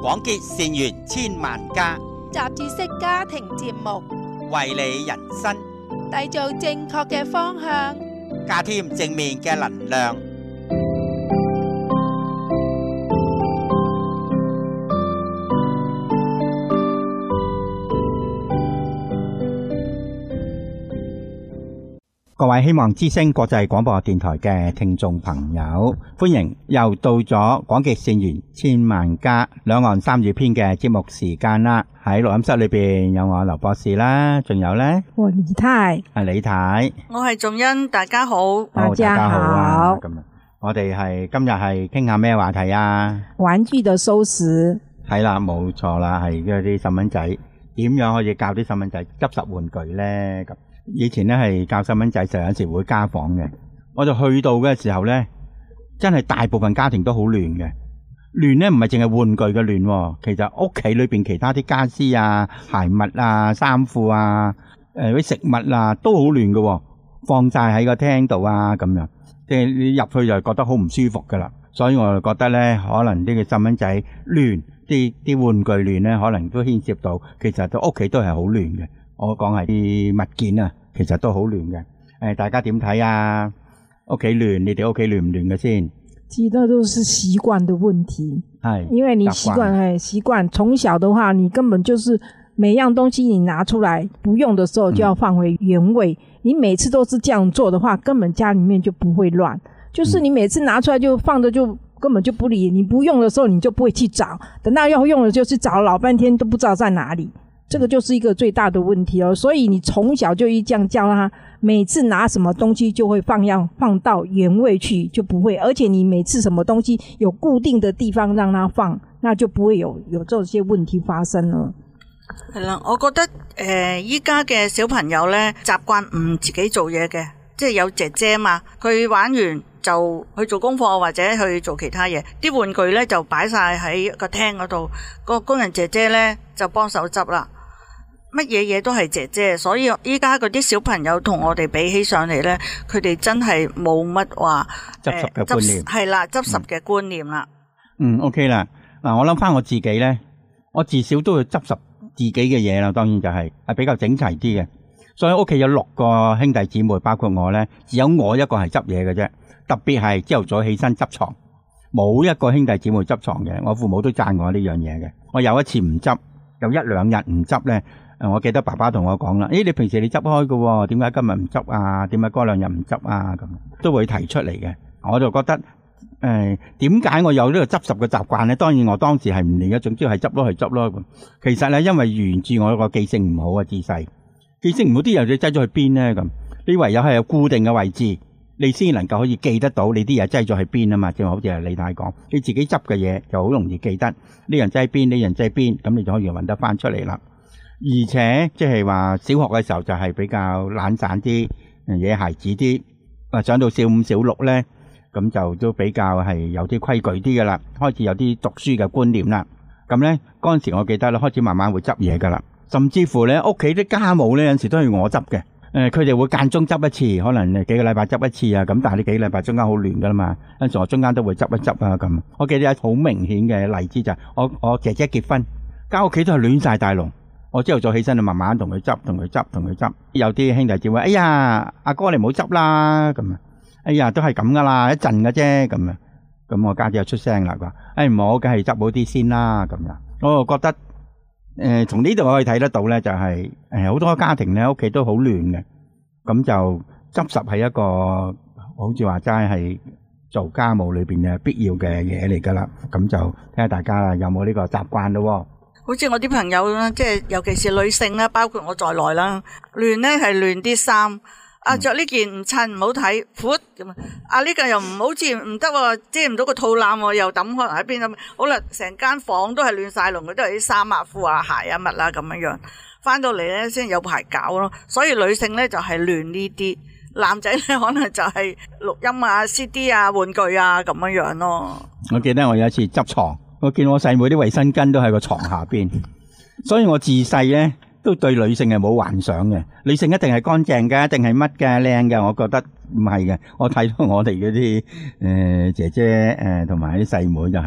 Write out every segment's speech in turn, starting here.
廣結善緣千萬家， 雜誌式家庭節目， 為你人生締造正確嘅方向， 加添正面嘅能量。各位希望之聲國際廣播電台嘅聽眾朋友，歡迎又到咗廣結善緣千萬家兩岸三語篇嘅節目時間啦。喺錄音室裏邊有我劉博士啦，仲有呢我李太， 係李太， 我係仲恩，大家好， 大家好啊。 咁我哋今日係傾下咩話題啊？ 玩具嘅收拾係啦，冇錯啦，係嗰啲細蚊仔點樣可以教啲細蚊仔執拾玩具呢？咁以前咧係教細蚊仔，就有時會家訪嘅。我就去到嘅時候咧，真係大部分家庭都好亂嘅。亂咧唔係淨係玩具嘅亂，其實屋企裏邊其他啲家私啊、鞋襪啊、衫褲啊、啲食物啊都好亂嘅，放晒喺個廳度啊咁樣。即係你入去就覺得好唔舒服噶啦。所以我就覺得咧，可能呢個細蚊仔亂，啲玩具亂咧，可能都牽涉到其實都屋企都係好亂嘅。我講係啲物件啊，其實都好亂嘅。大家點睇啊？屋企亂，你哋屋企亂唔亂嘅先？ 其實都是習慣的問題。 係， 因為你習慣從小的話，你根本就是每樣東西你拿出來不用的時候就要放回原位。你每次都是這樣做的話，根本家裡面就不會亂。就是你每次拿出來就放着，就根本就不理。你不用的時候你就不會去找，等到要用的就去找老半天都不知道在哪裡。這個就是一個最大的問題哦，所以你從小就一這樣教他，每次拿什麼東西就會放到原位去，就不會，而且你每次什麼東西有固定的地方讓他放，那就不會有這些問題發生了。 係啦，我覺得依家嘅小朋友咧習慣唔自己做嘢嘅，即係有姐姐嘛，佢玩完就去做功課或者去做其他嘢，啲玩具咧就擺晒喺個廳嗰度，個工人姐姐咧就幫手執啦。乜嘢嘢都係姐姐，所以依家嗰啲小朋友同我哋比起上嚟咧，佢哋真係冇乜話執拾嘅觀念， 係啦，執拾嘅觀念啦。 OK 啦。嗱，我諗翻我自己咧，我至少都要執拾自己嘅嘢啦。當然就係比較整齊啲嘅。所以屋企有6個兄弟姊妹，包括我咧，只有我一個係執嘢嘅啫。特別係朝頭早起身執床，冇一個兄弟姊妹執床嘅。我父母都讚我呢樣嘢嘅。我有一次唔執，有1-2日唔執咧。我記得爸爸同我講啦，你平時你執開嘅，點解今日唔執啊？點解嗰2日唔執啊？咁都會提出嚟嘅。我就覺得點解我有呢個執拾嘅習慣咧？當然我當時係唔理嘅，總之係執咯，係執咯。其實咧，因為源自我個記性唔好啊，自細記性唔好，啲嘢你擠咗去邊咧？咁你唯有係有固定嘅位置，你先能夠可以記得到你啲嘢擠咗去邊啊嘛。正好似係李太講，你自己執嘅嘢就好容易記得呢樣擠邊，呢樣擠邊，咁你就可以揾得翻出嚟啦。而且即係話小學嘅時候就係比較懶散啲，野孩子啲。上到小5、小6咧，咁就都比較係有啲規矩啲噶啦，開始有啲讀書嘅觀念啦。咁咧嗰陣時我記得咧，開始慢慢會執嘢噶啦，甚至乎咧屋企啲家務咧有陣時都係我執嘅。佢哋會間中執一次，可能幾個禮拜執一次啊。咁但係呢幾個禮拜中間好亂噶啦嘛，有陣時我中間都會執一執啊咁。我記得有好明顯嘅例子就係我姐姐結婚，間屋企都係亂晒大龍。我朝頭早起身就慢慢同佢執。有啲兄弟姊妹，哎呀，阿哥你唔好執啦咁啊！哎呀，都係咁噶啦，一陣嘅啫咁啊！咁我家姐就出聲啦，話：唔好，梗係執好啲先啦咁樣。我就覺得從呢度可以睇得到咧，就係好多家庭咧屋企都好亂嘅，咁就執拾係一個好似話齋係做家務裏邊嘅必要嘅嘢嚟噶啦。咁就睇下大家有冇呢個習慣咯。 好似我啲朋友啦，即係尤其是女性啦，包括我在內啦，亂咧係亂啲衫，着呢件唔襯唔好睇，闊咁啊呢個又唔好似唔得喎，遮唔到個肚腩喎，又抌可能喺邊咁，好啦，成間房都係亂晒龍，佢都係啲衫啊、褲啊、鞋啊、襪啊咁樣樣，翻到嚟咧先有排搞咯。所以女性咧就係亂呢啲，男仔咧可能就係錄音啊、CD 啊、玩具啊咁樣樣咯。 我記得我有一次執床。我見我細妹啲衛生巾都喺個床下邊，所以我自細咧都對女性係冇幻想嘅。女性一定係乾淨嘅，一定係乜嘅靚嘅。我覺得唔係嘅。我睇到我哋嗰啲姐姐同埋啲細妹就係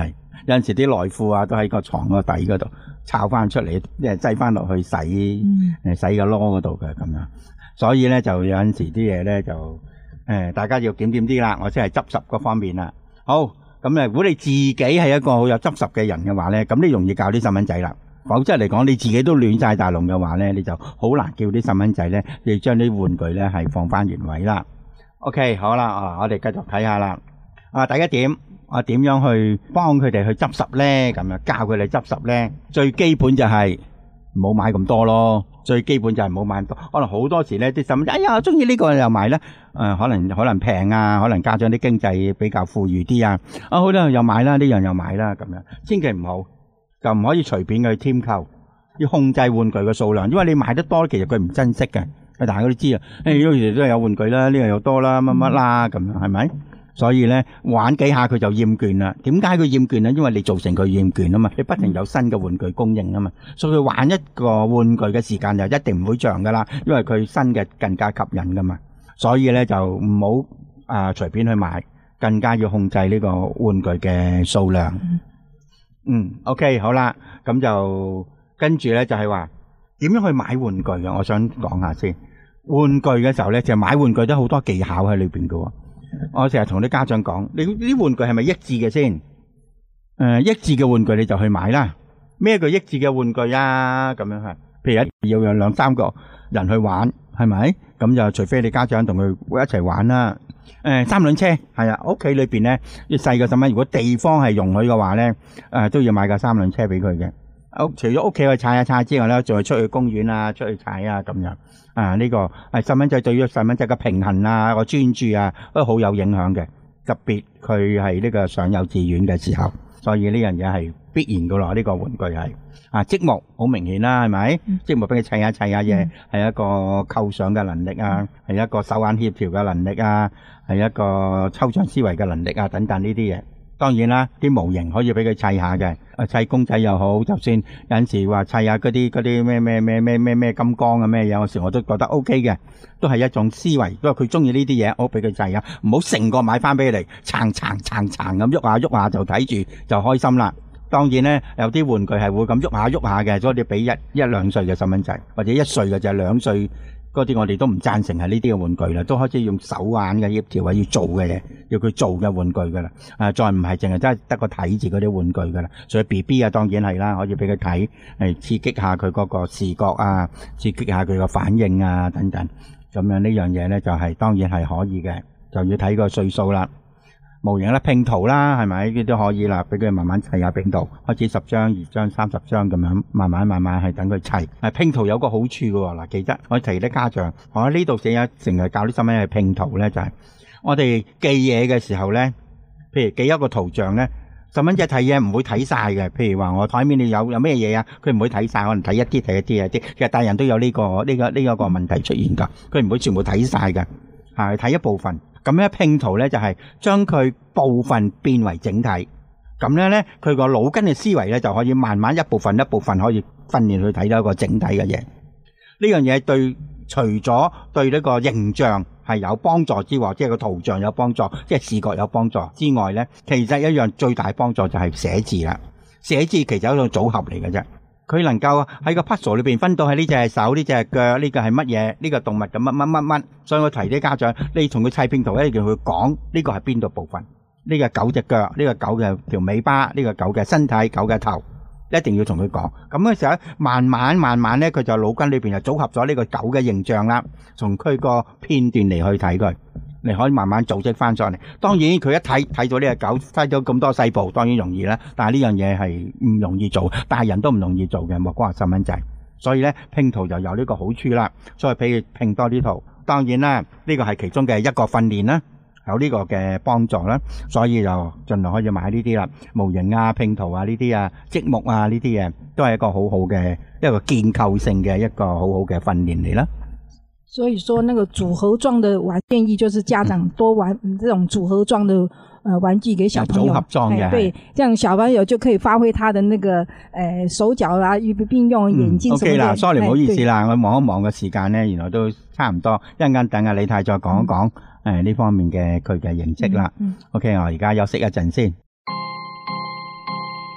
有陣時啲內褲啊都喺個床個底嗰度抄翻出嚟，即係擠翻落去洗洗個籮嗰度嘅咁樣。所以咧就有陣時啲嘢咧就大家要檢點啲啦。我先係執拾嗰方面啦。好，咁如果你自己係一個好有執拾嘅人嘅話咧，咁你容易教啲細蚊仔啦。否則嚟講，你自己都亂晒大龍嘅話咧，你就好難叫啲細蚊仔咧，要將啲玩具咧係放翻原位啦。OK， 好啦，我哋繼續睇下啦。第一點，我點樣去幫佢哋去執拾咧？咁樣教佢哋執拾咧，最基本就係唔好買咁多咯。最基本就係唔好買咁多。可能好多時咧啲細蚊仔，哎呀，我中意呢個又買啦。可能平啊，可能家長啲經濟比較富裕啲啊。好啦，又買啦，呢樣又買啦，咁樣千祈唔好。就唔可以隨便去添購，要控制玩具嘅數量，因為你買得多，其實佢唔珍惜嘅。大家都知啊，有時都係有玩具啦，呢樣又多啦，乜乜啦咁樣，係咪？所以咧玩幾下佢就厭倦啦。點解佢厭倦咧？因為你造成佢厭倦啊嘛，你不停有新嘅玩具供應啊嘛，所以佢玩一個玩具嘅時間就一定唔會長噶啦，因為佢新嘅更加吸引噶嘛。所以咧就唔好隨便去買，更加要控制呢個玩具嘅數量。OK， 好啦，咁就跟住咧就係話點樣去買玩具嘅，我想講下先。玩具嘅時候咧，就買玩具都好多技巧喺裏邊嘅。我成日同啲家長講，你啲玩具係咪益智嘅先？益智嘅玩具你就去買啦。咩叫益智嘅玩具啊？咁樣係，譬如要有兩三個人去玩，係咪？咁就除非你家長同佢一齊玩啦。三輪車係啊，屋企裏邊咧，啲細個細蚊，如果地方係容許嘅話咧，都要買架三輪車俾佢嘅。除咗屋企去踩下踩之外咧，仲係出去公園啊，出去踩啊咁樣。呢個係細蚊仔對於細蚊仔嘅平衡啊，個專注啊，都好有影響嘅。特別佢係呢個上幼稚園嘅時候，所以呢樣嘢係必然噶咯。呢個玩具係積木好明顯啦，係咪？積木俾佢砌下嘢，係一個構想嘅能力啊，係一個手眼協調嘅能力啊，係一個抽象思維嘅能力啊，等等呢啲嘢。當然啦，啲模型可以俾佢砌下嘅，砌公仔又好，就算有陣時話砌下嗰啲咩金剛啊咩嘢，有時我都覺得 OK 嘅，都係一種思維。不過佢中意呢啲嘢，我俾佢砌啊，唔好成個買翻俾佢嚟，撐咁喐下就睇住就開心啦。當然咧，有啲玩具係會咁喐下嘅，所以你俾一兩歲嘅細蚊仔或者1歲嘅就係2歲。嗰啲我哋都唔贊成係呢啲嘅玩具啦，都開始用手眼嘅協調要做嘅嘢，要佢做嘅玩具噶啦。再唔係淨係真係得個睇字嗰啲玩具噶啦。所以 BB 當然係啦，可以俾佢睇，刺激下佢嗰個視覺啊，刺激下佢個反應啊等等。咁樣呢樣嘢咧就係當然係可以嘅，就要睇個歲數啦。模型啦，拼圖啦，係咪？呢啲都可以啦，俾佢慢慢砌下拼圖，開始10張、2張、30張咁樣，慢慢係等佢砌。拼圖有個好處嘅喎，嗱，記得我提啲家長，我喺呢度成日教啲細蚊仔拼圖咧，就係我哋記嘢嘅時候咧，譬如記一個圖像咧，細蚊仔睇嘢唔會睇晒嘅。譬如話我台面你有咩嘢啊，佢唔會睇晒，可能睇一啲。其實大人都有呢個問題出現㗎，佢唔會全部睇晒㗎，係睇一部分。咁樣拼圖咧就係將佢部分變為整體，咁樣咧佢個腦筋嘅思維咧就可以慢慢一部分可以訓練去睇到一個整體嘅嘢。呢樣嘢對除咗對呢個形象係有幫助之外，即係個圖像有幫助，即係視覺有幫助之外咧，其實一樣最大幫助就係寫字啦。寫字其實係一種組合嚟嘅啫。佢能夠喺個 puzzle 裏邊分到係呢隻係手，呢隻係腳，呢個係乜嘢？呢個動物嘅乜。所以我提啲家長，你同佢砌拼圖一定要佢講呢個係邊度部分？呢個狗隻腳，呢個狗嘅條尾巴，呢個狗嘅身體，狗嘅頭，一定要同佢講。咁嘅時候，慢慢咧，佢就腦筋裏邊就組合咗呢個狗嘅形象啦，從佢個片段嚟去睇佢。你可以慢慢組織翻上嚟。當然佢一睇到呢隻狗，睇到咁多細部，當然容易啦。但係呢樣嘢係唔容易做，大人都唔容易做嘅，莫講話細蚊仔。所以咧拼圖就有呢個好處啦。所以譬如拼多啲圖，當然啦，呢個係其中嘅一個訓練啦，有呢個嘅幫助啦。所以就盡量可以買呢啲啦，模型啊、拼圖啊呢啲啊、積木啊呢啲嘢，都係一個好好嘅一個建構性嘅一個好好嘅訓練嚟啦。 所以說那個組合裝的玩，建議就是家長多玩這種組合裝的玩具給小朋友。組合裝嘅，對，這樣小朋友就可以發揮他的那個手腳啦，並用眼睛什麼的。OK 啦，sorry 唔好意思啦，我望一望嘅時間咧，原來都差唔多，一陣間等阿李太再講一講呢方面嘅佢嘅認識啦。OK， 我而家休息一陣先。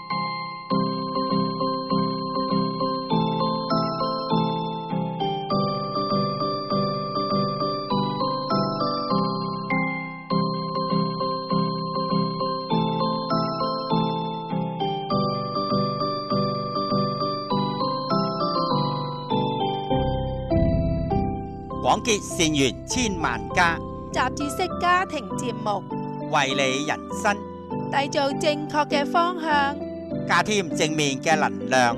廣結善緣千萬家， 雜誌式家庭節目， 為你人生締造正確嘅方向， 加添正面嘅能量。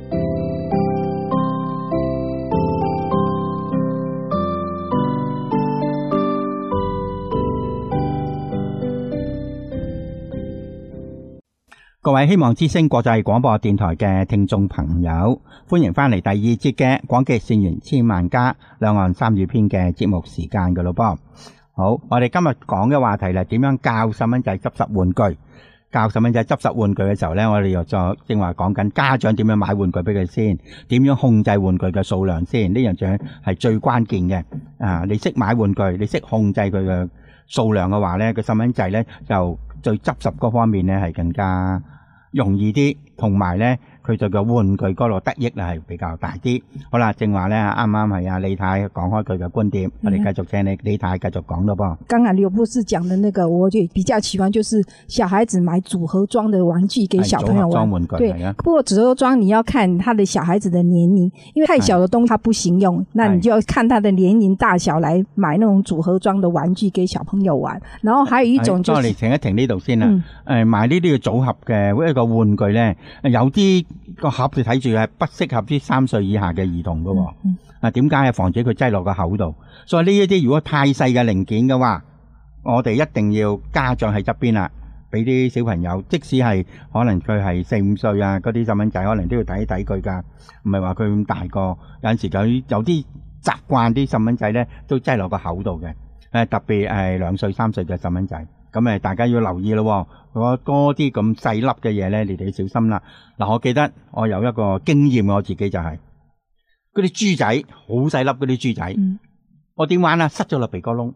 各位希望之聲國際廣播電台嘅聽眾朋友，歡迎翻嚟第二節嘅廣結善緣千萬家兩岸三語篇嘅節目時間嘅咯噃。好，我哋今日講嘅話題係點樣教細蚊仔執拾玩具。教細蚊仔執拾玩具嘅時候呢，我哋又再正話講緊家長點樣買玩具俾佢先，點樣控制玩具嘅數量先，呢樣嘢係最關鍵嘅。你識買玩具，你識控制佢嘅數量嘅話呢，個細蚊仔呢就對執拾嗰方面呢係更加容易啲，同埋呢佢對個玩具嗰度得益係比較大啲。好啦，正話呢啱啱係阿李太講開佢嘅觀點，我哋繼續請李太繼續講咯噃。 剛才劉博士講的那個，我就比較喜歡，就是小孩子買組合裝的玩具給小朋友玩。 玩具對，不過組合裝你要看他的小孩子的年齡，因為太小的東西他不行用，那你就要看他的年齡大小來買那種組合裝的玩具給小朋友玩。然後還有一種就是， 我哋停一停呢度先啦。買呢啲嘅組合嘅一個玩具呢，有啲個盒你睇住係不適合啲3歲以下嘅兒童噶。點解？防止佢擠落個口度。所以呢一啲如果太細嘅零件嘅話，我哋一定要家長喺側邊啦，俾啲小朋友，即使係可能佢係4、5歲啊，嗰啲細蚊仔可能都要睇一睇佢噶，唔係話佢咁大個，有陣時有啲習慣啲細蚊仔咧都擠落個口度嘅。特別係2歲、3歲嘅細蚊仔，咁大家要留意咯。如果多啲咁細粒嘅嘢咧，你哋要小心啦。嗱，我記得我有一個經驗，我自己就係嗰啲豬仔，好細粒嗰啲豬仔，我點玩啊？塞咗落鼻哥窿，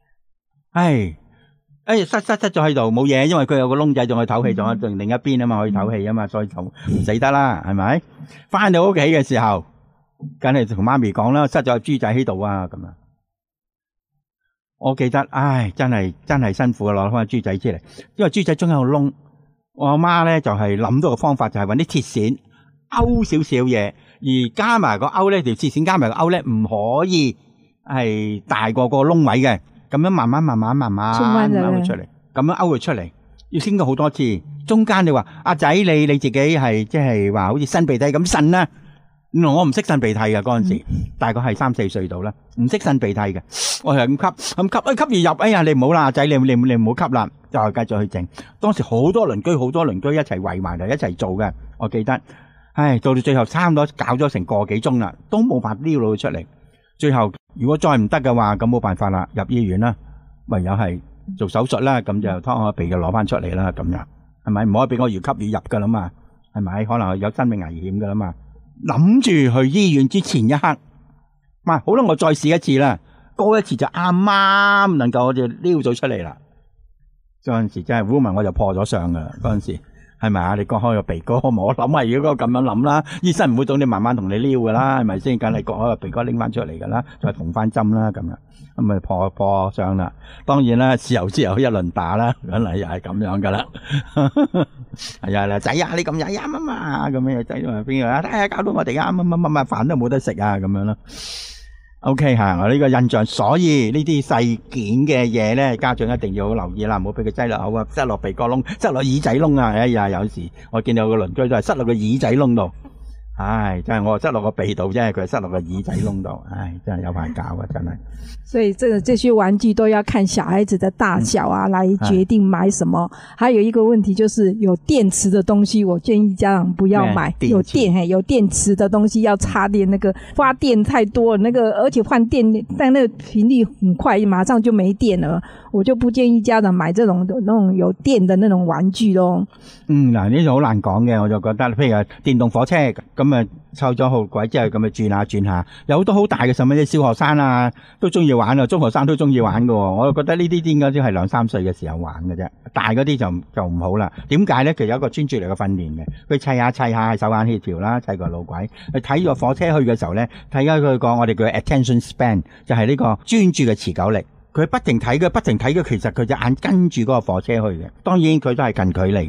塞咗喺度冇嘢，因為佢有個窿仔仲可以透氣，仲喺另一邊啊嘛，可以透氣啊嘛，所以就唔死得啦，係咪？翻到屋企嘅時候，梗係同媽咪講啦，塞咗個豬仔喺度啊，咁樣。我記得，真係辛苦攞翻個豬仔出嚟，因為豬仔中有個窿。我阿媽咧就係諗到個方法，就係搵啲鐵線勾少少嘢，而加埋個勾咧，條鐵線加埋個勾咧，唔可以係大過個窿位嘅，咁樣慢慢勾佢出嚟，咁樣勾佢出嚟，要先過好多次。中間你話阿仔你自己係即係話好似擤鼻涕咁擤啦。我唔識擤鼻涕嘅嗰陣時，大概係3、4歲度啦，唔識擤鼻涕嘅，我係咁吸吸而入，你唔好啦，仔你唔好吸啦，就係繼續去整。當時好多鄰居一齊圍埋嚟一齊做嘅，我記得，到到最後差唔多搞咗成個幾鐘啦，都冇辦法撩到佢出嚟。最後如果再唔得嘅話，咁冇辦法啦，入醫院啦，唯有係做手術啦，咁就劏開鼻嘅攞翻出嚟啦，咁樣係咪？唔可以俾我越吸越入噶啦嘛，係咪？可能有生命危險噶啦嘛。諗住去醫院之前一刻，好啦，我再試一次啦，嗰一次就啱啱能夠我就撩咗出嚟啦。嗰陣時真係烏文我就破咗相噶啦，嗰陣時係咪啊？你割開個鼻哥，我諗係如果咁樣諗啦，醫生唔會到你慢慢同你撩噶啦，係咪先？梗係割開個鼻哥拎翻出嚟噶啦，再縫翻針啦，咁樣咁咪破相啦。當然啦，事後一輪打啦，原來又係咁樣噶啦。係啊，仔啊，你咁曳啊嘛，咁樣仔話邊個啊？搞到我哋啊，乜飯都冇得食啊，咁樣咯。OK 我呢個印象，所以呢啲細件嘅嘢咧，家長一定要好留意啦，唔好俾佢擠落口啊，擠落鼻哥窿，擠落耳仔窿啊。有時我見到有個鄰居都係塞落個耳仔窿度。真係我塞落個鼻度啫，佢塞落個耳仔窿度，真係有排搞啊，真係。 所以這些玩具都要看小孩子的大小啊，來決定買什麼。還有一個問題就是有電池的東西，我建議家長不要買。有電池的東西要插電，那個發電太多了，那個而且換電但那個頻率很快，馬上就沒電了。我就不建議家長買這種那種有電的那種玩具咯。 嗱，呢就好難講嘅，我就覺得，譬如電動火車咁啊，湊咗號軌之後咁啊轉下，有好多好大嘅細蚊仔，小學生啊都中意玩啊，中學生都中意玩㗎喎。我就覺得呢啲應該都係2、3歲嘅時候玩嘅啫，大嗰啲就唔好啦。點解咧？其實有一個專注力嘅訓練嘅，佢砌下手眼協調啦，砌個路軌。佢睇個火車去嘅時候咧，睇下佢個我哋叫 attention span， 就係呢個專注嘅持久力。佢不停睇嘅，其實佢隻眼跟住嗰個火車去嘅。當然佢都係近距離嘅。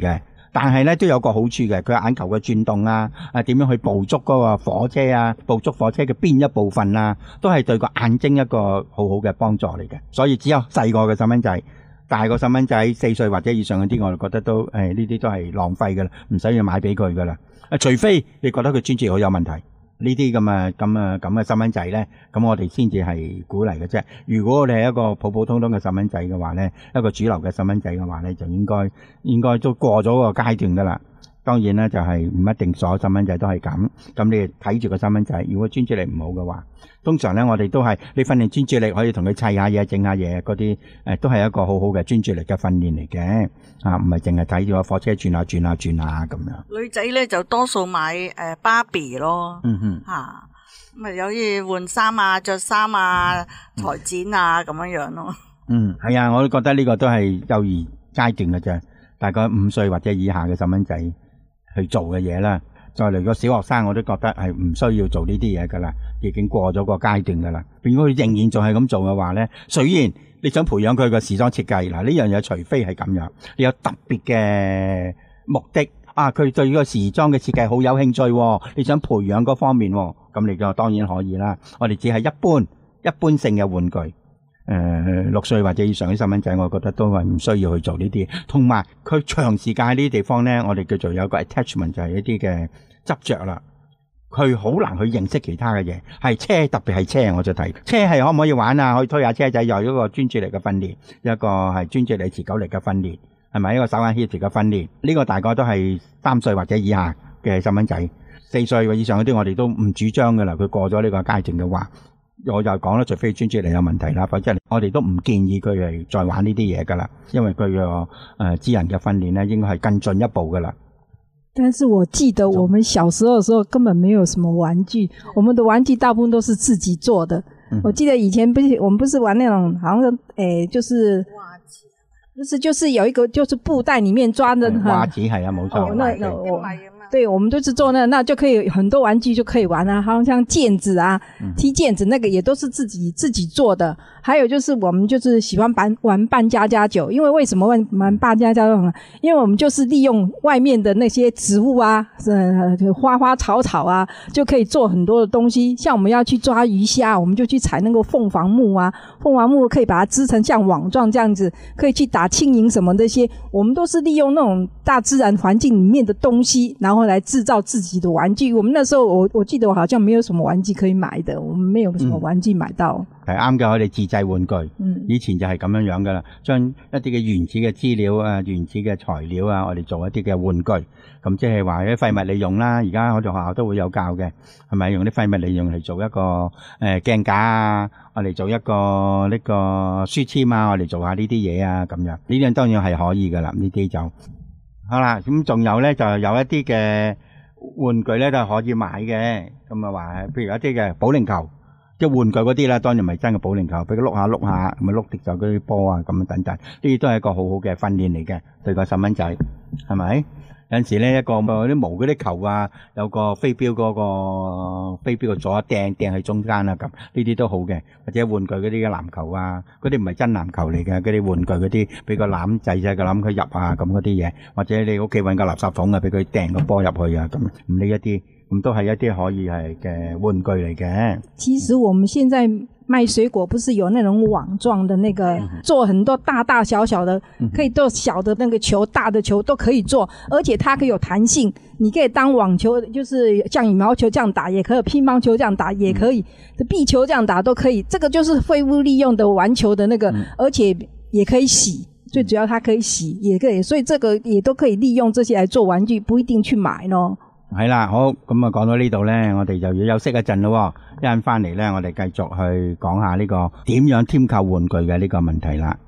但係咧都有個好處嘅，佢眼球嘅轉動啊，點樣去捕捉嗰個火車啊，捕捉火車嘅邊一部分啊，都係對個眼睛一個好好嘅幫助嚟嘅。所以只有細個嘅細蚊仔，大個細蚊仔4歲或者以上嗰啲，我哋覺得都呢啲都係浪費噶啦，唔使要買俾佢噶啦。除非你覺得佢專注力好有問題。呢啲咁嘅細蚊仔咧，咁我哋先至係鼓勵嘅啫。如果我哋係一個普普通通嘅細蚊仔嘅話咧，一個主流嘅細蚊仔嘅話咧，就應該都過咗個階段噶啦。當然啦，就係唔一定所有細蚊仔都係咁。咁你睇住個細蚊仔，如果專注力唔好嘅話，通常咧我哋都係你訓練專注力，可以同佢砌下嘢、整下嘢嗰啲，都係一個好好嘅專注力嘅訓練嚟嘅。唔係淨係睇住個火車轉下轉下轉下咁樣。 女仔咧就多數買芭比咯，咁有啲換衫啊、着衫啊、裁剪啊咁樣咯。 係啊，我都覺得呢個都係幼兒階段嘅啫，大概5歲或者以下嘅細蚊仔去做嘅嘢啦。再嚟個小學生，我都覺得係唔需要做呢啲嘢噶啦，已經過咗個階段噶啦。如果佢仍然仲係咁做嘅話咧，雖然你想培養佢個時裝設計，嗱呢樣嘢除非係咁樣，你有特別嘅目的佢對呢個時裝嘅設計好有興趣，你想培養嗰方面，咁你就當然可以啦。我哋只係一般性嘅玩具。6歲或者以上啲細蚊仔，我覺得都係唔需要去做呢啲，同埋佢長時間喺呢啲地方咧，我哋叫做有個 attachment， 就係一啲嘅執着啦。佢好難去認識其他嘅嘢，係車，特別係車，我就睇車係可唔可以玩啊？可以推下車仔，又有一個專注力嘅訓練，一個係專注力持久力嘅訓練，係咪一個手眼協調嘅訓練？呢個大概都係3歲或者以下嘅細蚊仔，4歲或以上嗰啲我哋都唔主張噶啦。佢過咗呢個階段嘅話，我就講啦，除非專注力有問題啦，否則我哋都唔建議佢係再玩呢啲嘢噶啦，因為佢個智能嘅訓練咧，應該係更進一步噶啦。 但是我記得我們小時候的時候根本沒有什麼玩具，我們的玩具大部分都是自己做的。我記得以前我們不是玩那種好像就是就是有一個就是布袋裡面裝的襪子，係啊，冇錯。 對，我們都是做那就可以很多玩具就可以玩啊，好像毽子啊、踢毽子那個也都是自己做的。還有就是我們就是喜歡玩扮家家酒，因為為什麼玩扮家家酒呢？因為我們就是利用外面的那些植物啊、花花草草啊，就可以做很多的東西。像我們要去抓魚蝦，我們就去採那個鳳凰木啊，鳳凰木可以把它織成像網狀這樣子，可以去打蒼蠅什麼這些，我們都是利用那種大自然環境裡面的東西，然後來製造自己的玩具。我們那時候我記得我好像沒有什麼玩具可以買的，我們沒有什麼玩具買到。 係啱嘅，我哋自製玩具，以前就係咁樣樣噶啦，將一啲嘅原始嘅資料啊、原始嘅材料啊，我哋做一啲嘅玩具，咁即係話啲廢物利用啦。而家我哋學校都會有教嘅，係咪用啲廢物利用嚟做一個鏡架啊，我哋做一個呢個書籤啊，我哋做下呢啲嘢啊，咁樣呢啲當然係可以噶啦，呢啲就好啦。咁仲有咧就有一啲嘅玩具咧都係可以買嘅，咁啊話譬如一啲嘅保齡球。即係玩具嗰啲啦，當然唔係真嘅保齡球，俾佢碌下碌下，咁啊碌跌咗嗰啲波啊，咁樣等等，呢啲都係一個好好嘅訓練嚟嘅，對個細蚊仔，係咪？有陣時咧一個啲毛嗰啲球啊，有個飛鏢嗰個飛鏢個左一掟喺中間啦，咁呢啲都好嘅。或者玩具嗰啲嘅籃球啊，嗰啲唔係真籃球嚟嘅，嗰啲玩具嗰啲俾個籃仔仔個籃佢入啊，咁嗰啲嘢，或者你屋企搵個垃圾桶啊，俾佢掟個波入去啊，咁唔理一啲。咁都係一啲可以係嘅玩具嚟嘅。 其實我們現在賣水果不是有那種網狀的那個，做很多大大小小的，可以做小的那個球、大的球都可以做，而且它可以有彈性，你可以當網球，就是像羽毛球這樣打也可以，乒乓球這樣打也可以，壁球這樣打都可以。這個就是廢物利用的玩球的那個，而且也可以洗，最主要它可以洗，也可以，所以這個也都可以利用這些來做玩具，不一定去買咯。 係啦，好，咁啊講到呢度咧，我哋就要休息一陣咯。一陣翻嚟咧，我哋繼續去講下呢個點樣添購玩具嘅呢個問題啦。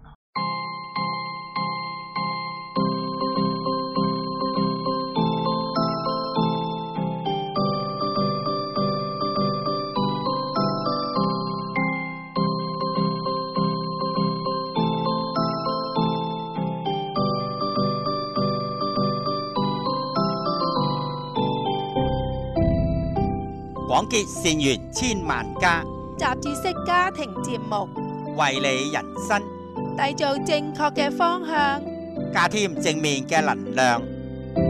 廣結善緣千萬家， 雜誌式家庭節目， 為你人生締造正確嘅方向， 加添正面嘅能量。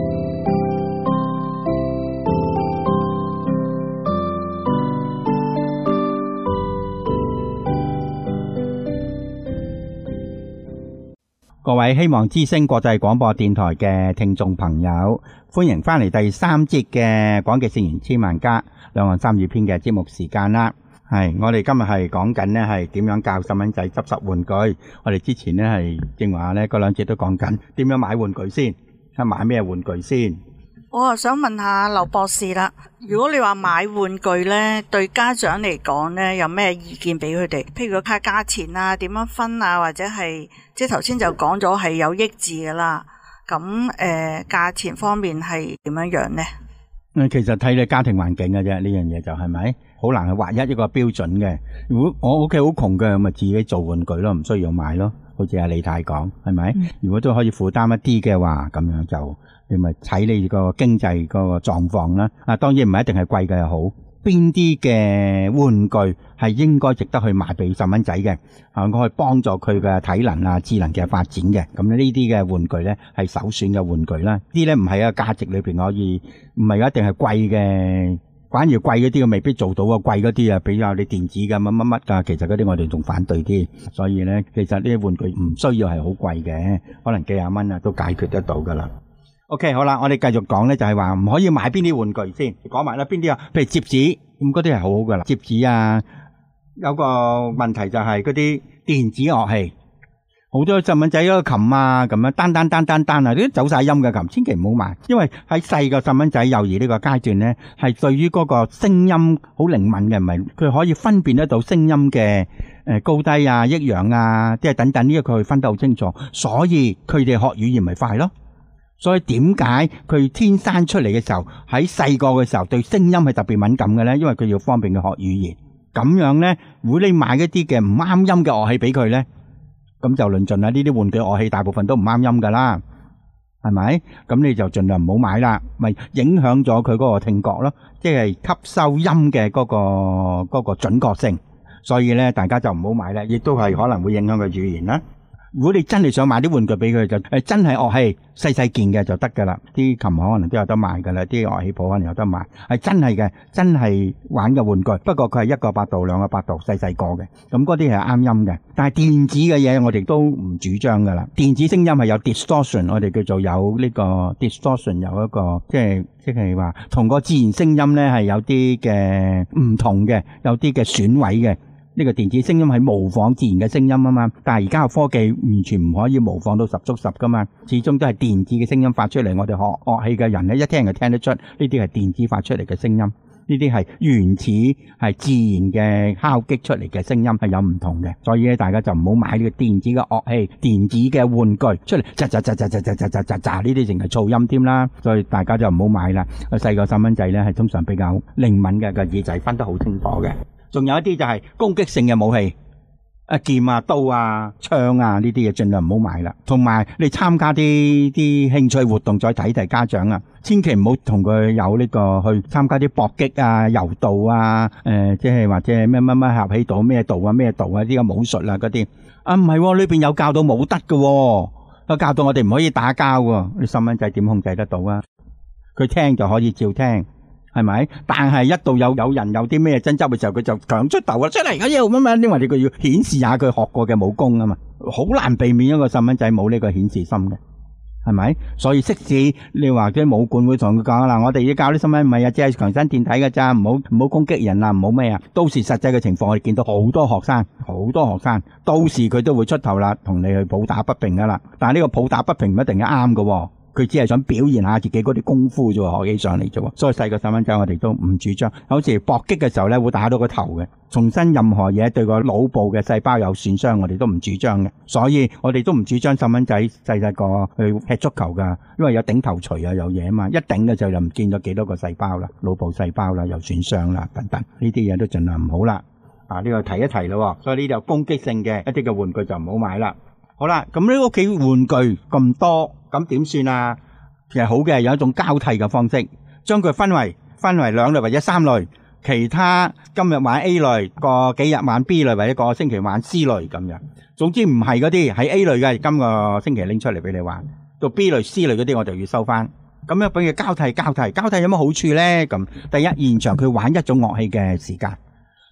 各位希望之聲國際廣播電台嘅聽眾朋友，歡迎翻嚟第3節嘅廣記聖言千萬家兩岸三語篇嘅節目時間啦。係我哋今日係講緊呢係點樣教細蚊仔執拾玩具。我哋之前呢係正話呢嗰兩節都講緊點樣買玩具先，買咩玩具先。 我啊想問下劉博士啦，如果你話買玩具呢，對家長嚟講呢，有咩意見俾佢哋？譬如個價錢啊，點樣分啊，或者係即係頭先就講咗係有益智噶啦。咁價錢方面係點樣樣呢？ 其實睇你家庭環境嘅啫，呢樣嘢就係咪好難去劃一個標準嘅。如果我屋企好窮嘅，咁咪自己做玩具咯，唔需要買咯。好似阿李太講，係咪？如果都可以負擔一啲嘅話，咁樣就你咪睇你個經濟嗰個狀況啦。當然唔係一定係貴嘅又好，邊啲嘅玩具係應該值得去買俾細蚊仔嘅，我可以幫助佢嘅體能啊、智能嘅發展嘅。咁呢啲嘅玩具咧係首選嘅玩具啦。啲咧唔係個價值裏邊可以，唔係一定係貴嘅。反而貴嗰啲未必做到啊，貴嗰啲啊，比較你電子嘅乜乜乜㗎，其實嗰啲我哋仲反對啲。所以咧，其實呢啲玩具唔需要係好貴嘅，可能幾廿蚊啊都解決得到㗎啦。OK， 好啦，我哋繼續講咧，就係話唔可以買邊啲玩具先，講埋啦，邊啲啊？譬如摺紙，咁嗰啲係好好㗎啦。摺紙啊，有個問題就係嗰啲電子樂器。好多細蚊仔嗰個琴啊，咁樣單啊，啲走晒音嘅琴，千祈唔好買，因為喺細個細蚊仔幼兒呢個階段咧，係對於嗰個聲音好靈敏嘅，唔係佢可以分辨得到聲音嘅高低啊、抑揚啊，即係等等呢個佢分得好清楚，所以佢哋學語言咪快咯。所以點解佢天生出嚟嘅時候喺細個嘅時候對聲音係特別敏感嘅咧？因為佢要方便佢學語言。咁樣咧，如果你買一啲嘅唔啱音嘅樂器俾佢咧，咁就論盡啦！呢啲玩具樂器大部分都唔啱音噶啦，係咪？咁你就盡量唔好買啦，咪影響咗佢嗰個聽覺咯，即係吸收音嘅嗰個準確性。所以咧，大家就唔好買啦，亦都係可能會影響佢語言啦。如果你真係想買啲玩具俾佢，就真係樂器細細件嘅就得噶啦。啲琴行可能都有得賣噶啦，啲樂器鋪可能有得賣，係真係嘅，真係玩嘅玩具。不過佢係1個8度、2個8度，細細個嘅。咁嗰啲係啱音嘅。但係電子嘅嘢我哋都唔主張噶啦。電子聲音係有 distortion， 我哋叫做有呢個 distortion， 有一個即係話同個自然聲音咧係有啲嘅唔同嘅，有啲嘅損毀嘅。呢個電子聲音係模仿自然嘅聲音啊嘛，但係而家嘅科技完全唔可以模仿到10足10噶嘛，始終都係電子嘅聲音發出嚟。我哋學樂器嘅人咧，一聽就聽得出呢啲係電子發出嚟嘅聲音，呢啲係原始係自然嘅敲擊出嚟嘅聲音係有唔同嘅。所以咧，大家就唔好買呢個電子嘅樂器、電子嘅玩具出嚟，喳呢啲淨係噪音添啦。所以大家就唔好買啦。細個細蚊仔咧係通常比較靈敏嘅，個耳仔分得好清楚嘅。仲有一啲就係攻擊性嘅武器，劍啊、刀啊、槍啊呢啲嘢，盡量唔好買啦。同埋你參加啲興趣活動再睇家長啊，千祈唔好同佢有呢個去參加啲搏擊啊、柔道啊，即係或者咩合氣道咩道啊咩道啊呢個武術啊嗰啲啊，唔係裏邊有教到武德嘅，教到我哋唔可以打交喎。你細蚊仔點控制得到啊？佢聽就可以照聽。係咪？但係一到有人有啲咩爭執嘅時候，佢就強出頭啦，出嚟嗰啲乜，因為佢要顯示下佢學過嘅武功啊嘛，好難避免一個細蚊仔冇呢個顯示心嘅，係咪？所以即使你話啲武館會同佢講啦，我哋要教啲細蚊唔係啊，只係強身健體嘅咋，唔好攻擊人啊，唔好咩啊。到時實際嘅情況，我哋見到好多學生，到時佢都會出頭啦，同你去抱打不平噶啦。但係呢個抱打不平唔一定係啱嘅。佢只係想表現下自己嗰啲功夫啫，學起上嚟啫。所以細個細蚊仔我哋都唔主張，好似搏擊嘅時候咧會打到個頭嘅，重新任何嘢對個腦部嘅細胞有損傷，我哋都唔主張嘅。所以我哋都唔主張細蚊仔細個去踢足球噶，因為有頂頭錘啊，有嘢啊嘛，一頂嘅時候就唔見咗幾多個細胞啦，腦部細胞啦，有損傷啦等等，呢啲嘢都盡量唔好啦。呢個提一提咯，所以呢度攻擊性嘅一啲嘅玩具就唔好買啦。好啦，咁呢屋企玩具咁多，咁點算啊？其實好嘅，有一種交替嘅方式，將佢分為2類或者3類。其他今日玩 A 類，過幾日玩 B 類，或者個星期玩 C 類咁樣。總之唔係嗰啲係 A 類嘅，今個星期拎出嚟俾你玩。到 B 類、C 類嗰啲我就要收翻。咁樣俾佢交替有乜好處咧？咁第一，延長佢玩一種樂器嘅時間。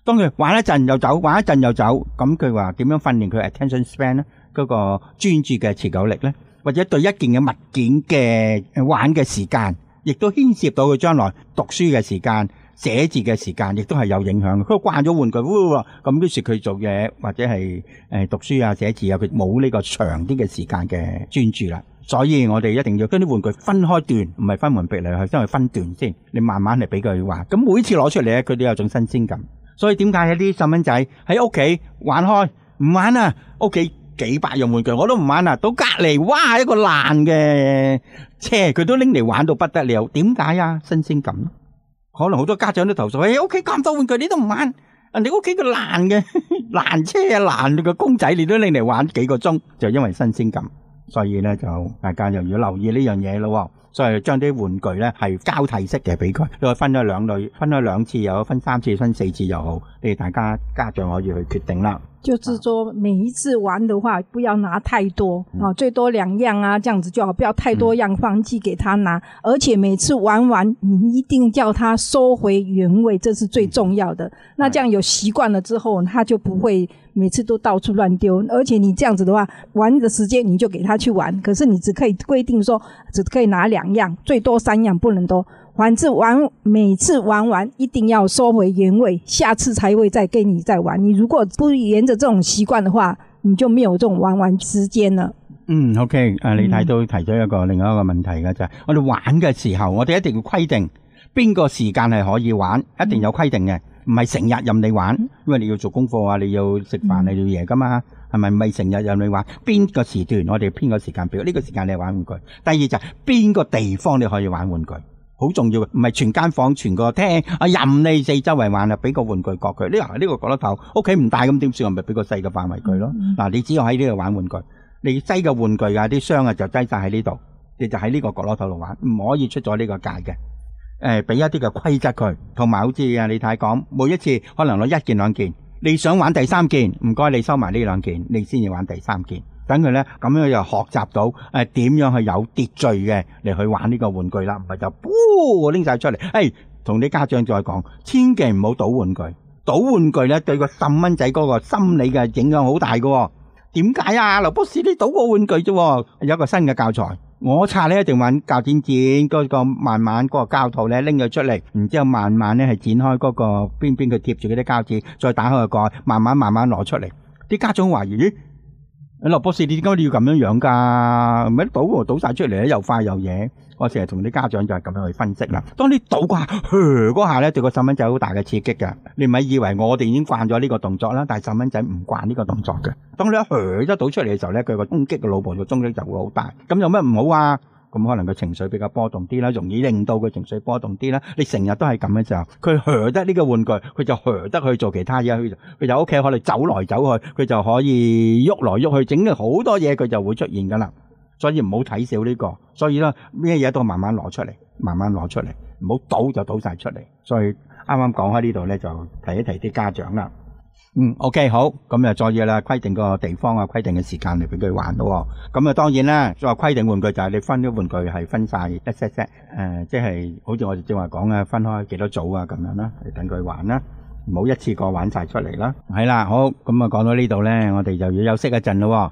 當佢玩一陣又走，玩一陣又走，咁佢話點樣訓練佢 attention span 咧？嗰個專注嘅持久力咧，或者對一件嘅物件嘅玩嘅時間，亦都牽涉到佢將來讀書嘅時間、寫字嘅時間，亦都係有影響。佢慣咗玩具，咁於是佢做嘢或者係讀書啊、寫字啊，佢冇呢個長啲嘅時間嘅專注啦。所以我哋一定要將啲玩具分開段，唔係分門別類，係將佢分段先。你慢慢嚟俾佢玩，咁每次攞出嚟咧，佢都有種新鮮感。所以點解有啲細蚊仔喺屋企玩開唔玩啊？屋企幾百樣玩具我都唔玩啊！到隔離哇一個爛嘅車，佢都拎嚟玩到不得了。點解啊？新鮮感。可能好多家長都投訴：屋企咁多玩具你都唔玩，人哋屋企個爛嘅爛車啊、爛嘅公仔你都拎嚟玩幾個鐘，就因為新鮮感。所以咧就大家又要留意呢樣嘢咯。所以將啲玩具咧係交替式嘅俾佢，你可以分咗兩類，分咗兩次又好，分三次、分四次又好，你大家家長可以去決定啦。 就是說每一次玩的話不要拿太多，最多2樣啊，這樣子就好，不要太多樣放棄給他拿，而且每次玩完你一定叫他收回原位，這是最重要的。那這樣有習慣了之後他就不會每次都到處亂丟，而且你這樣子的話玩的時間你就給他去玩，可是你只可以規定說只可以拿2樣，最多3樣，不能多。每次玩完一定要收回原位，下次才會再跟你再玩。你如果不沿着這種習慣的話，你就沒有這種玩時間了。 OK， 你睇到提咗另外一個問題嘅就係，我哋玩嘅時候，我哋一定要規定邊個時間係可以玩，一定有規定嘅，唔係成日任你玩，因為你要做功課啊，你要食飯，你要嘢噶嘛，係咪？唔係成日任你玩，邊個時段我哋編個時間表，呢個時間你玩玩具。第二就係邊個地方你可以玩玩具。好重要嘅，唔係全間房、全個廳任你四周圍玩啊！俾個玩具角佢，呢個角落頭，屋企唔大咁點算？我咪俾個細嘅範圍佢咯。嗱，你只要喺呢度玩玩具，你擠嘅玩具啊、啲箱啊就擠晒喺呢度，你就喺呢個角落頭度玩，唔可以出咗呢個界嘅。俾一啲嘅規則佢，同埋好似啊李太講，每一次可能攞1件2件，你想玩第3件，唔該你收埋呢2件，你先至玩第3件。等佢咧咁樣又學習到點樣去有秩序嘅嚟去玩呢個玩具啦，唔係就拎晒出嚟。同啲家長再講，千祈唔好倒玩具。倒玩具咧對個細蚊仔嗰個心理嘅影響好大㗎。點解啊？劉博士你倒個玩具啫，有一個新嘅教材。我擦咧一定揾鉸剪剪嗰個慢慢嗰個膠套咧拎咗出嚟，然之後慢慢咧係剪開嗰個邊佢貼住嗰啲膠紙，再打開個蓋，慢慢攞出嚟。啲家長懷疑，劉博士，你點解你要咁樣樣㗎？唔係倒晒出嚟又快又嘢。我成日同啲家長就係咁樣去分析啦。當你倒嗰下咧，對個細蚊仔好大嘅刺激㗎。你唔係以為我哋已經慣咗呢個動作啦，但係細蚊仔唔慣呢個動作嘅。當你一倒出嚟嘅時候咧，佢個衝擊嘅腦部嘅衝擊就會好大。咁有咩唔好啊？咁可能個情緒比較波動啲啦，容易令到個情緒波動啲啦。你成日都係咁嘅時候，佢得呢個玩具，佢就得去做其他嘢，佢就屋企可能走來走去，佢就可以喐來喐去，整咗好多嘢，佢就會出現噶啦。所以唔好睇小呢個，所以咧咩嘢都慢慢攞出嚟，唔好倒就倒晒出嚟。所以啱啱講開呢度咧，就提一提啲家長啦。OK 好，咁啊再嘢啦，規定個地方啊，規定嘅時間嚟俾佢玩咯。咁啊當然啦，再話規定玩具就係你分啲玩具係分晒一 set，即係好似我哋正話講啊，分開幾多組啊咁樣啦，嚟等佢玩啦，唔好一次過玩晒出嚟啦。係啦，好，咁啊講到呢度咧，我哋就要休息一陣咯。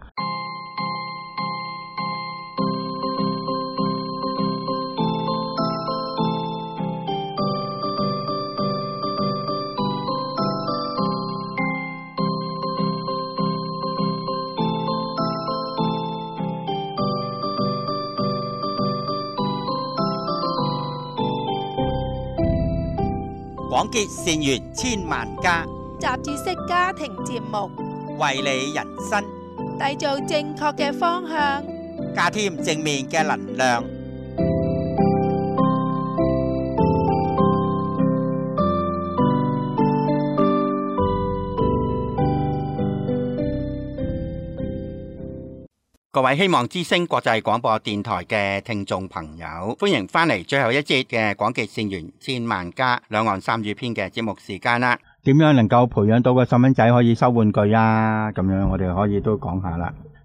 廣結善緣千萬家， 雜誌式家庭節目， 為你人生締造正確嘅方向， 加添正面嘅能量。各位希望之聲國際廣播電台嘅聽眾朋友，歡迎翻嚟最後一節嘅廣結善緣千萬家兩岸三語篇嘅節目時間啦。點樣能夠培養到個細蚊仔可以收玩具啊？咁樣我哋可以都講下啦。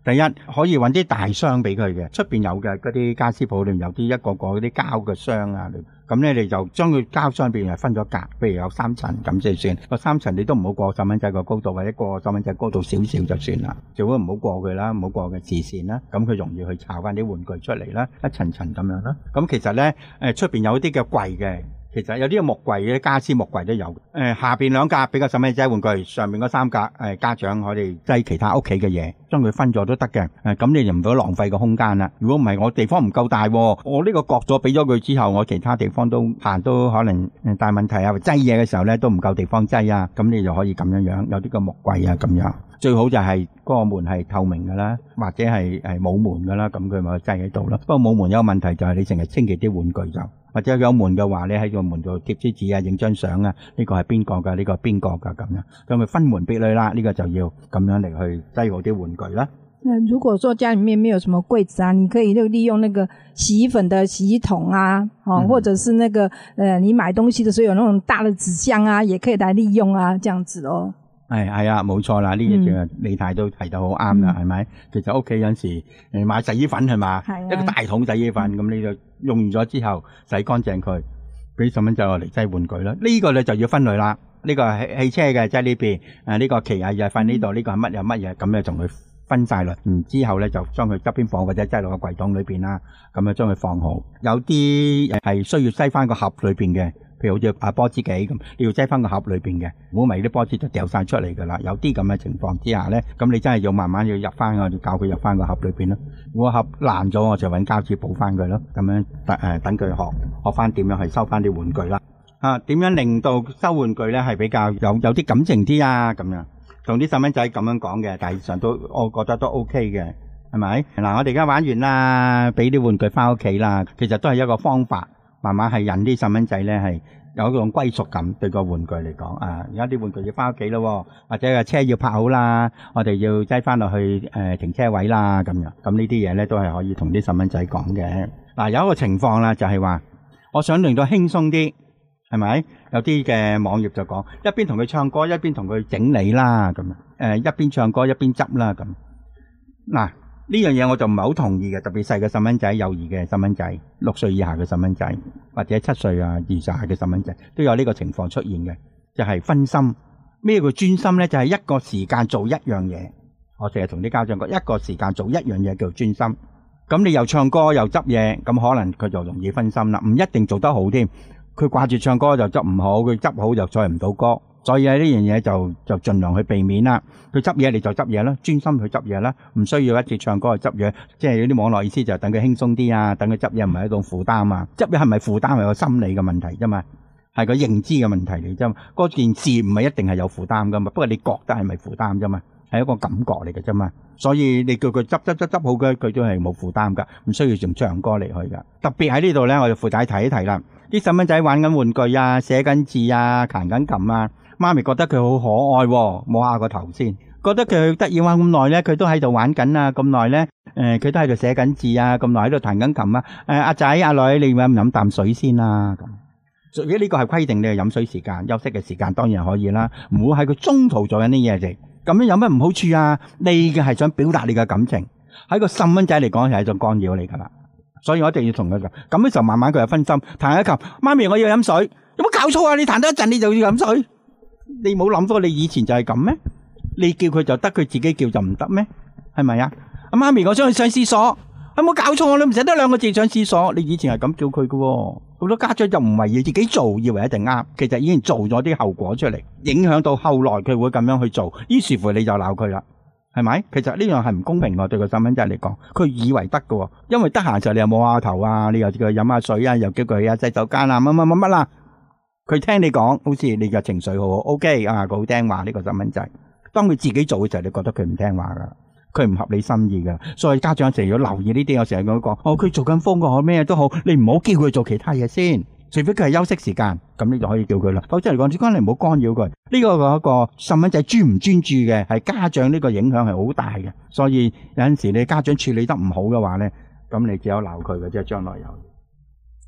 第一可以揾啲大箱俾佢嘅，出邊有嘅嗰啲家私鋪裏面有啲一個個嗰啲膠嘅箱啊，咁咧你就將佢膠箱入邊係分咗格，譬如有3層咁先算。個3層你都唔好過細蚊仔個高度，或者過細蚊仔高度少少就算啦，最好唔好過佢啦，唔好過嘅視線啦，咁佢容易去抄翻啲玩具出嚟啦，一層層咁樣啦。咁其實咧出邊有啲嘅櫃嘅。其實有啲木櫃嘅家私木櫃都有，下邊2格俾個細蚊仔玩具，上面嗰3格家長我哋擠其他屋企嘅嘢，將佢分咗都得嘅。咁你就唔好浪費個空間啦。如果唔係我地方唔夠大，我呢個割咗俾咗佢之後，我其他地方都行都可能大問題啊，擠嘢嘅時候咧都唔夠地方擠啊，咁你就可以咁樣樣，有啲個木櫃啊咁樣。最好就係嗰個門係透明噶啦，或者係冇門噶啦，咁佢咪擠喺度咯。不過冇門有個問題就係你成日清潔啲玩具就。或者有門嘅話，你喺個門度貼啲紙啊，影張相啊，呢個係邊個㗎？呢個係邊個㗎？咁樣，咁咪分門別類啦。呢個就要咁樣嚟去擠好啲玩具啦。 那如果說家裡面沒有什麼櫃子啊，你可以就利用那個洗衣粉的洗衣桶啊，或者是那個你買東西的時候有那種大的紙箱啊，也可以來利用啊，這樣子咯。係啊，冇錯啦，呢一樣李太都提得好啱啦，係咪？其實屋企有陣時買洗衣粉係嘛，一個大桶洗衣粉，咁你就用完咗之後洗乾淨佢，俾細蚊仔嚟擠玩具啦。呢個咧就要分類啦。呢個係汽車嘅，即係呢邊呢個旗啊又瞓呢度，呢個係乜嘢乜嘢，咁咧同佢分晒類。之後咧就將佢側邊放或者擠落個櫃桶裏邊啦，咁樣將佢放好。有啲係需要擠翻個盒裏邊嘅。譬如好似波子機咁，你要擠翻個盒裏邊嘅，如果唔係啲波子就掉晒出嚟噶啦。有啲咁嘅情況之下咧，咁你真係要慢慢要入翻，我哋教佢入翻個盒裏邊咯。如果盒爛咗，我就揾膠紙補翻佢咯。咁樣等佢學翻點樣去收翻啲玩具啦。點樣令到收玩具咧係比較有啲感情啲啊？咁樣同啲細蚊仔咁樣講嘅，大致上都我覺得都 OK 嘅，係咪？嗱，我哋而家玩完啦，俾啲玩具翻屋企啦，其實都係一個方法。慢慢係引啲細蚊仔咧係有一種歸屬感，對個玩具嚟講而家啲玩具要翻屋企咯，或者個車要泊好啦，我哋要擠翻落去停車位啦咁樣。咁呢啲嘢咧都係可以同啲細蚊仔講嘅。嗱，有一個情況啦，就係話我想令到輕鬆啲，係咪？有啲嘅網頁就講一邊同佢唱歌，一邊同佢整理啦咁樣。一邊唱歌一邊執啦咁。嗱。呢樣嘢我就唔係好同意嘅，特別細嘅細蚊仔、幼兒嘅細蚊仔、6歲以下嘅細蚊仔，或者7歲以下嘅細蚊仔，都有呢個情況出現嘅，就係分心。咩叫專心呢？就係一個時間做一樣嘢。我成日同啲家長講，一個時間做一樣嘢叫專心。咁你又唱歌又執嘢，咁可能佢就容易分心啦。唔一定做得好添，佢掛住唱歌就執唔好，佢執好就載唔到歌。所以呢樣嘢就盡量去避免啦。佢執嘢你就執嘢啦，專心去執嘢啦，唔需要一直唱歌去執嘢。即係有啲網絡意思就係等佢輕鬆啲啊，等佢執嘢唔係一種負擔啊。執嘢係咪負擔係個心理嘅問題啫嘛，係個認知嘅問題嚟啫嘛。嗰件事唔係一定係有負擔噶嘛，不過你覺得係咪負擔啫嘛，係一個感覺嚟嘅啫嘛。所以你叫佢執好嘅，佢都係冇負擔噶，唔需要用唱歌嚟去噶。特別喺呢度咧，我就附帶提一提啦。啲細蚊仔玩緊玩具啊，寫緊字啊，彈緊琴啊。媽咪覺得佢好可愛喎，摸下個頭先，覺得佢得意玩咁耐咧，佢都喺度玩緊啊，咁耐咧，佢都喺度寫緊字啊，咁耐喺度彈緊琴啊，阿仔阿女，你飲唔飲啖水先啦？咁，如果呢個係規定你係飲水時間、休息嘅時間，當然可以啦，唔好喺佢中途做緊啲嘢嚟，咁樣有咩唔好處啊？你嘅係想表達你嘅感情，喺個細蚊仔嚟講係一種干擾嚟噶啦，所以我一定要同佢講，咁嘅時候慢慢佢就分心，彈一琴，媽咪我要飲水，有冇搞錯啊？你彈得一陣你就要飲水？你冇諗過你以前就係咁咩？你叫佢就得，佢自己叫就唔得咩？係咪啊？阿媽咪，我想去上廁所，有冇搞錯？你唔寫得2個字上廁所，你以前係咁叫佢嘅。好多家長就唔係要自己做，以為一定啱，其實已經做咗啲後果出嚟，影響到後來佢會咁樣去做，於是乎你就鬧佢啦，係咪？其實呢樣係唔公平嘅，對個細蚊仔嚟講，佢以為得嘅，因為得閒時候你又摸下頭啊，你又叫佢飲下水啊，又叫佢去洗手間啊，乜啦。佢聽你講，好似你嘅情緒好 OK 啊，佢好聽話呢個細蚊仔。當佢自己做嘅時候，你覺得佢唔聽話噶，佢唔合你心意噶。所以家長成日要留意呢啲，我成日咁講，佢做緊功課，咩都好，你唔好叫佢做其他嘢先，除非佢係休息時間，咁你就可以叫佢啦。否則嚟講，只關你唔好干擾佢。呢個一個細蚊仔專唔專注嘅，係家長呢個影響係好大嘅。所以有陣時你家長處理得唔好嘅話咧，咁你只有鬧佢嘅啫，將來有。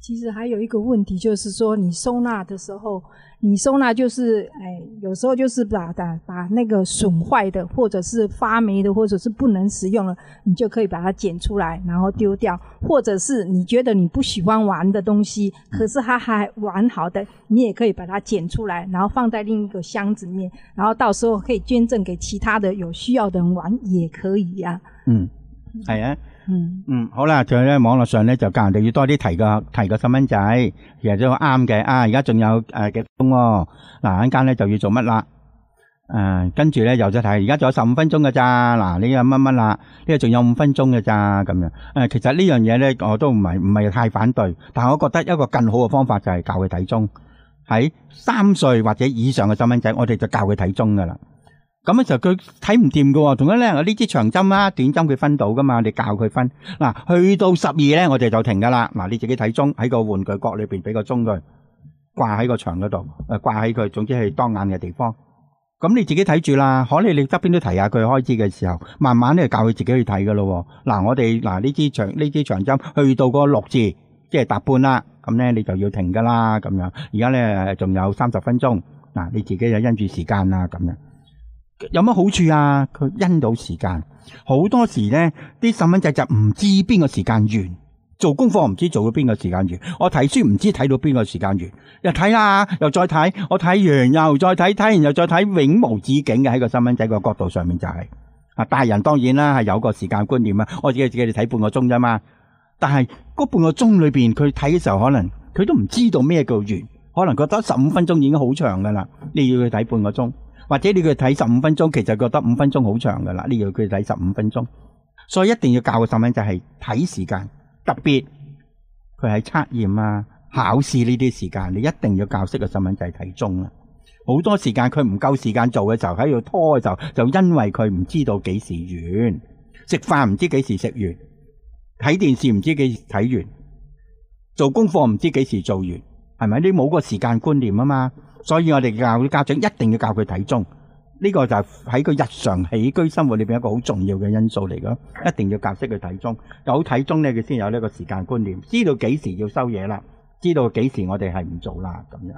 其实还有一个问题，就是说你收纳的时候，你收纳就是有时候就是把那个损坏的或者是发霉的或者是不能使用了，你就可以把它捡出来然后丢掉，或者是你觉得你不喜欢玩的东西，可是它还完好的，你也可以把它捡出来然后放在另一个箱子里面，然后到時候可以捐贈給其他的有需要的人玩也可以啊。 係啊。好啦，仲有咧網絡上咧就教人哋要多啲提個細蚊仔，其實都啱嘅。而家仲有幾分鐘喎，嗱陣間咧就要做乜啦？跟住咧又再提，而家仲有15分鐘㗎咋？嗱呢個乜乜啦，呢個仲有5分鐘㗎咋咁樣。其實呢樣嘢咧我都唔係太反對，但係我覺得一個更好嘅方法就係教佢睇鐘。喺3歲或者以上嘅細蚊仔，我哋就教佢睇鐘㗎啦。咁嘅時候佢睇唔掂㗎喎，同樣咧呢支長針啦、短針佢分到㗎嘛，你教佢分。嗱，去到12咧，我哋就停㗎啦。嗱，你自己睇鐘喺個玩具角裏邊俾個鐘佢掛喺個牆嗰度，掛喺佢總之係當眼嘅地方。咁你自己睇住啦，可能你側邊都提下佢開始嘅時候，慢慢咧教佢自己去睇㗎咯。嗱，我哋呢支長針去到個6字，即係踏半啦，咁咧你就要停㗎啦咁樣。而家咧仲有30分鐘，嗱你自己就因住時間啦咁樣。有乜好處啊？佢因到時間，好多時咧啲細蚊仔就唔知邊個時間完，做功課唔知做到邊個時間完，我睇書唔知睇到邊個時間完，又睇啦，又再睇，我睇完又再睇，睇完又再睇，永無止境嘅喺個細蚊仔個角度上面就係大人當然啦係有個時間觀念啊，我自己哋睇半個鐘啫嘛，但係嗰半個鐘裏邊佢睇嘅時候，可能佢都唔知道咩叫完，可能覺得15分鐘已經好長噶啦，你要佢睇半個鐘。或者你佢睇15分鐘，其實覺得5分鐘好長㗎啦，你要佢睇15分鐘，所以一定要教個細蚊仔係睇時間，特別佢喺測驗啊、考試呢啲時間，你一定要教識個細蚊仔睇鐘啦。好多時間佢唔夠時間做嘅時候，喺度拖嘅時候，就因為佢唔知道幾時完，食飯唔知幾時食完，睇電視唔知幾時睇完，做功課唔知幾時做完，係咪？你冇個時間觀念啊嘛。所以我哋教啲家長一定要教佢睇鐘，呢個就係喺佢日常起居生活裏邊一個好重要嘅因素嚟㗎，一定要教識佢睇鐘。有睇鐘咧，佢先有呢個時間觀念，知道幾時要收嘢啦，知道幾時我哋係唔做啦咁樣。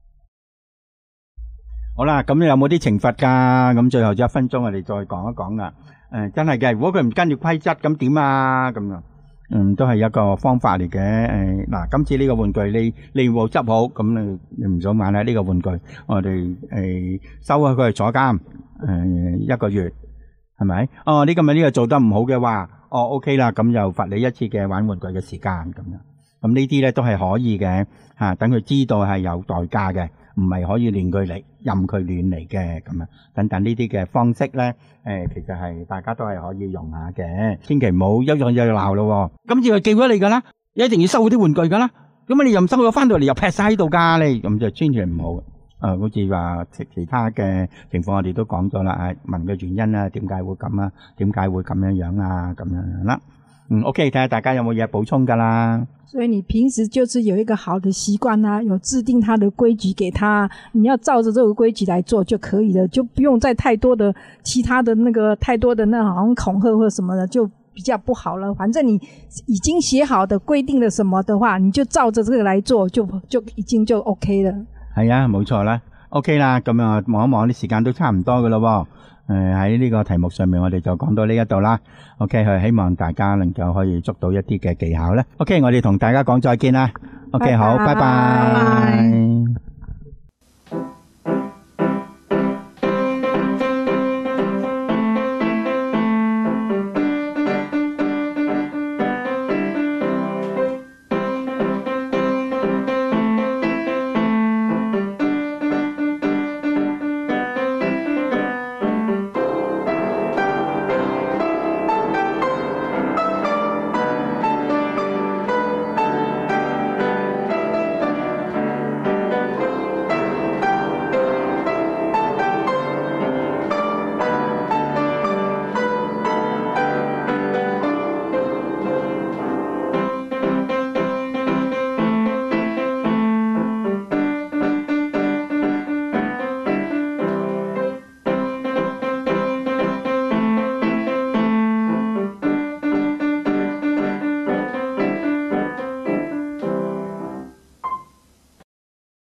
好啦，咁有冇啲懲罰㗎？咁最後1分鐘我哋再講一講啦。真係嘅，如果佢唔跟住規則，咁點啊？咁樣。都係一個方法嚟嘅。嗱，今次呢個玩具你冇執好，咁你唔想買啦。呢個玩具我哋收咗佢坐監1個月，係咪？呢個咪呢個做得唔好嘅話，OK 啦，咁就罰你1次嘅玩玩具嘅時間咁樣。咁呢啲咧都係可以嘅嚇，等佢知道係有代價嘅，唔係可以亂佢嚟，任佢亂嚟嘅咁樣。等等呢啲嘅方式咧，其實係大家都係可以用下嘅，千祈唔好一樣又鬧咯。今次佢寄咗你㗎啦，一定要收嗰啲玩具㗎啦。咁你又唔收咗翻到嚟又劈晒喺度㗎，你咁就千祈唔好。好似話其他嘅情況我哋都講咗啦，問嘅原因啊，點解會咁啊？點解會咁樣啊？咁樣啦。OK， 睇下大家有冇嘢補充㗎啦。 所以你平時就是有一個好的習慣啊，有制定他的規矩給他，你要照着這個規矩來做就可以了，就不用再太多的其他的太多的好像恐嚇或者什麼的，就比較不好了。反正你已經寫好的規定了什麼的話，你就照着這個來做，就已經就 OK 了。 係啊，冇錯啦。OK 啦，咁啊望一望啲時間都差唔多㗎喇喎。喺呢個題目上面我哋就講到呢一度啦。OK， 希望大家能夠可以捉到一啲嘅技巧咧。OK， 我哋同大家講再見啦。OK， 好，拜拜。